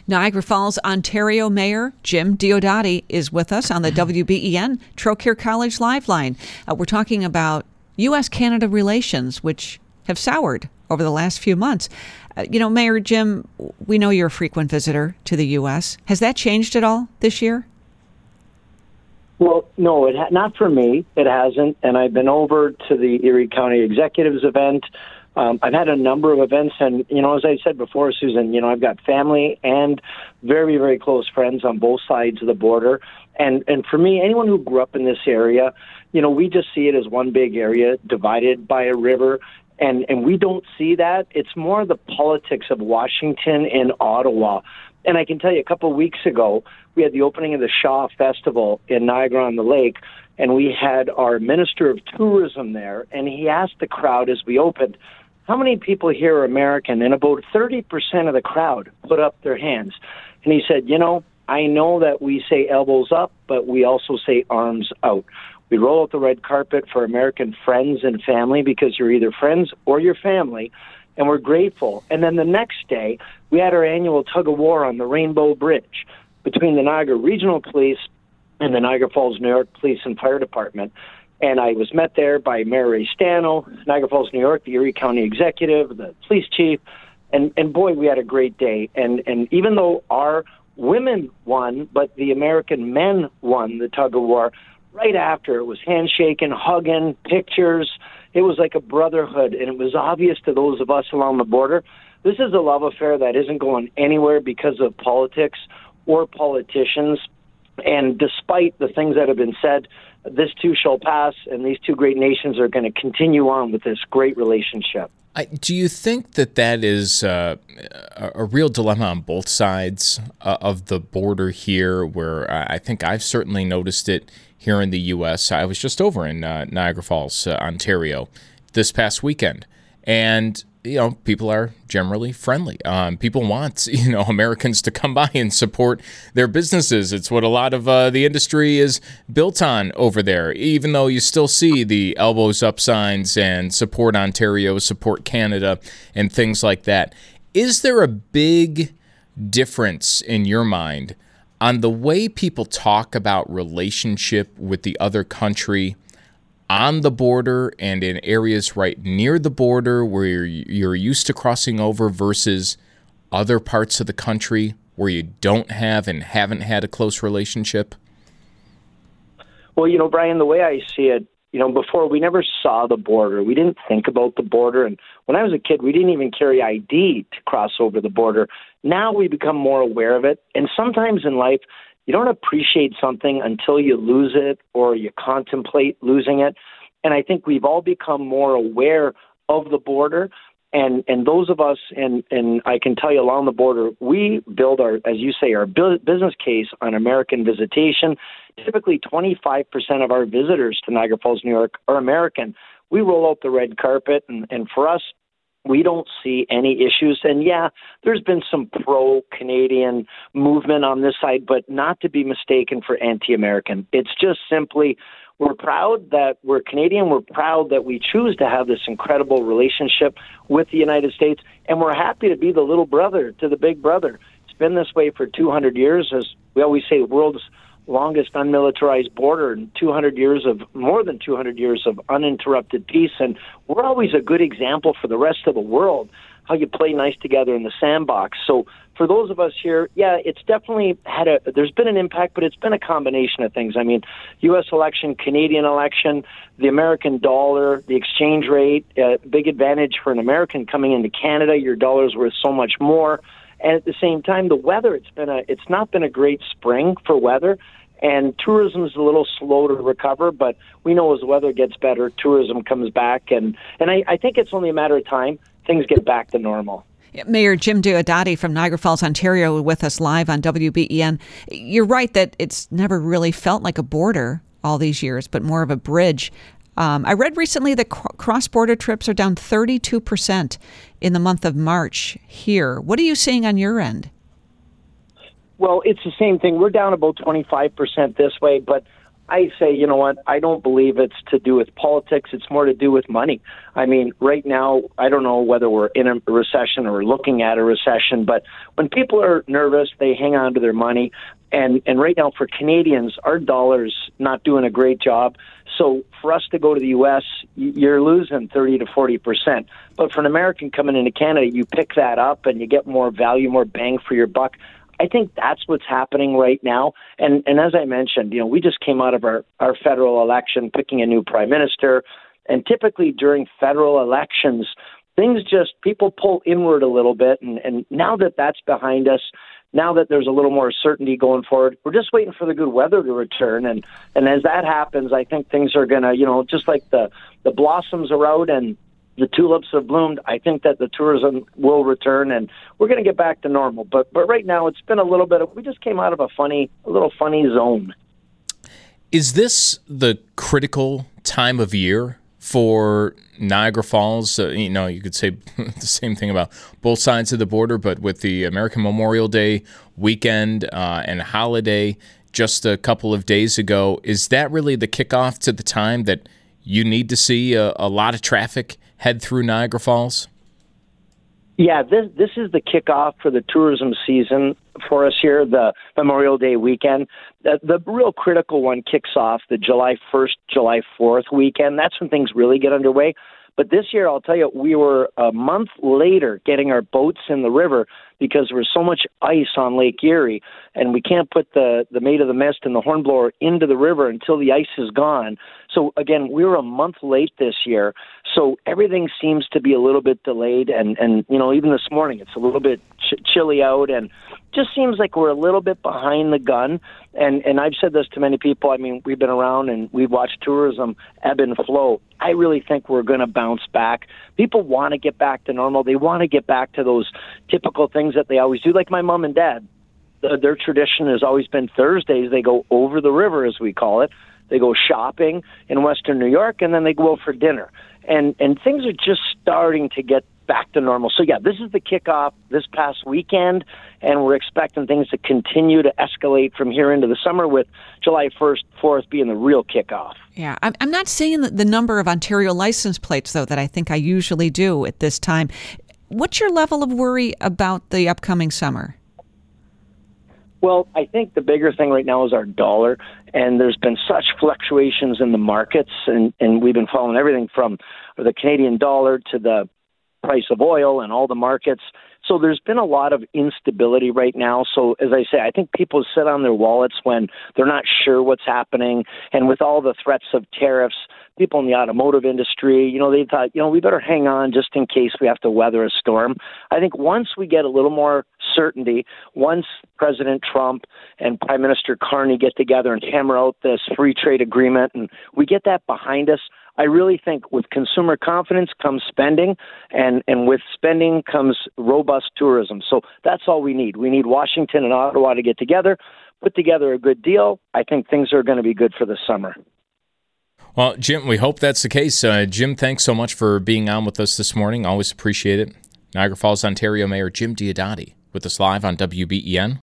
Niagara Falls, Ontario Mayor Jim Diodati is with us on the WBEN Trocaire College Live Line. We're talking about U.S.-Canada relations, which have soured over the last few months. Mayor Jim, we know you're a frequent visitor to the U.S. Has that changed at all this year? Well, no, not for me. It hasn't. And I've been over to the Erie County Executives event. I've had a number of events, and, as I said before, Susan, I've got family and very, very close friends on both sides of the border. And for me, anyone who grew up in this area, we just see it as one big area divided by a river. And we don't see that. It's more the politics of Washington and Ottawa. And I can tell you, a couple of weeks ago, we had the opening of the Shaw Festival in Niagara-on-the-Lake, and we had our Minister of Tourism there, and he asked the crowd as we opened, how many people here are American? And about 30% of the crowd put up their hands. And he said, I know that we say elbows up, but we also say arms out. We roll out the red carpet for American friends and family because you're either friends or you're family, and we're grateful. And then the next day, we had our annual tug-of-war on the Rainbow Bridge between the Niagara Regional Police and the Niagara Falls, New York Police and Fire Department. And I was met there by Mayor Ray Stano, Niagara Falls, New York, the Erie County Executive, the police chief, and boy, we had a great day. And even though our women won, but the American men won the tug-of-war, right after it was handshaking, hugging, pictures. It was like a brotherhood, and it was obvious to those of us along the border, this is a love affair that isn't going anywhere because of politics or politicians. And despite the things that have been said, this too shall pass, and these two great nations are going to continue on with this great relationship. Do you think that is a real dilemma on both sides of the border here, where I think I've certainly noticed it here in the U.S. I was just over in Niagara Falls, Ontario, this past weekend, and people are generally friendly. People want, Americans to come by and support their businesses. It's what a lot of the industry is built on over there, even though you still see the elbows up signs and support Ontario, support Canada, and things like that. Is there a big difference in your mind on the way people talk about relationship with the other country on the border and in areas right near the border where you're used to crossing over versus other parts of the country where you don't have and haven't had a close relationship? Well, Brian, the way I see it, before we never saw the border. We didn't think about the border. And when I was a kid, we didn't even carry ID to cross over the border. Now we become more aware of it. And sometimes in life, you don't appreciate something until you lose it or you contemplate losing it. And I think we've all become more aware of the border. And those of us, and I can tell you along the border, we build our, as you say, our business case on American visitation. Typically 25% of our visitors to Niagara Falls, New York are American. We roll out the red carpet, and for us, we don't see any issues. And yeah, there's been some pro-Canadian movement on this side, but not to be mistaken for anti-American. It's just simply, we're proud that we're Canadian. We're proud that we choose to have this incredible relationship with the United States, and we're happy to be the little brother to the big brother. It's been this way for 200 years, as we always say, the world's longest unmilitarized border, and more than 200 years of uninterrupted peace. And we're always a good example for the rest of the world, how you play nice together in the sandbox. So for those of us here, yeah, it's definitely there's been an impact, but it's been a combination of things. I mean, U.S. election, Canadian election, the American dollar, the exchange rate, big advantage for an American coming into Canada. Your dollar's worth so much more. And at the same time, the weather, it's not been a great spring for weather, and tourism is a little slow to recover, but we know as the weather gets better, tourism comes back, and I think it's only a matter of time. Things get back to normal. Mayor Jim Diodati from Niagara Falls, Ontario, with us live on WBEN. You're right that it's never really felt like a border all these years, but more of a bridge. I read recently that cross-border trips are down 32% in the month of March here. What are you seeing on your end? Well, it's the same thing. We're down about 25% this way, but I say, you know what, I don't believe it's to do with politics. It's more to do with money. I mean, right now, I don't know whether we're in a recession or looking at a recession, but when people are nervous, they hang on to their money. And right now, for Canadians, our dollar's not doing a great job. So for us to go to the U.S., you're losing 30 to 40%. But for an American coming into Canada, you pick that up and you get more value, more bang for your buck. I think that's what's happening right now. And as I mentioned, we just came out of our federal election, picking a new prime minister. And typically during federal elections, people pull inward a little bit. And now that that's behind us, now that there's a little more certainty going forward, we're just waiting for the good weather to return. And as that happens, I think things are going to, just like the blossoms are out and the tulips have bloomed, I think that the tourism will return and we're going to get back to normal. But right now it's been a little bit we just came out of a little funny zone. Is this the critical time of year for Niagara Falls? You could say the same thing about both sides of the border, but with the American Memorial Day weekend and holiday just a couple of days ago, is that really the kickoff to the time that you need to see a lot of traffic head through Niagara Falls? Yeah, this is the kickoff for the tourism season for us here, the Memorial Day weekend. The real critical one kicks off the July 1st, July 4th weekend. That's when things really get underway. But this year, I'll tell you, we were a month later getting our boats in the river because there was so much ice on Lake Erie, and we can't put the Maid of the Mist and the Hornblower into the river until the ice is gone. So, again, we were a month late this year, so everything seems to be a little bit delayed, and even this morning it's a little bit chilly out, and just seems like we're a little bit behind the gun. And I've said this to many people. I mean, we've been around and we've watched tourism ebb and flow. I really think we're going to bounce back. People want to get back to normal. They want to get back to those typical things that they always do. Like my mom and dad, their tradition has always been Thursdays. They go over the river, as we call it. They go shopping in Western New York, and then they go out for dinner. And things are just starting to get back to normal. So, yeah, this is the kickoff this past weekend, and we're expecting things to continue to escalate from here into the summer, with July 1st, 4th being the real kickoff. Yeah, I'm not seeing the number of Ontario license plates, though, that I think I usually do at this time. What's your level of worry about the upcoming summer? Well, I think the bigger thing right now is our dollar, and there's been such fluctuations in the markets, and we've been following everything from the Canadian dollar to the price of oil and all the markets. So there's been a lot of instability right now. So as I say, I think people sit on their wallets when they're not sure what's happening. And with all the threats of tariffs, people in the automotive industry, they thought, we better hang on just in case we have to weather a storm. I think once we get a little more certainty, once President Trump and Prime Minister Carney get together and hammer out this free trade agreement and we get that behind us, I really think with consumer confidence comes spending, and with spending comes robust tourism. So that's all we need. We need Washington and Ottawa to get together, put together a good deal. I think things are going to be good for the summer. Well, Jim, we hope that's the case. Jim, thanks so much for being on with us this morning. Always appreciate it. Niagara Falls, Ontario Mayor Jim Diodati with us live on WBEN.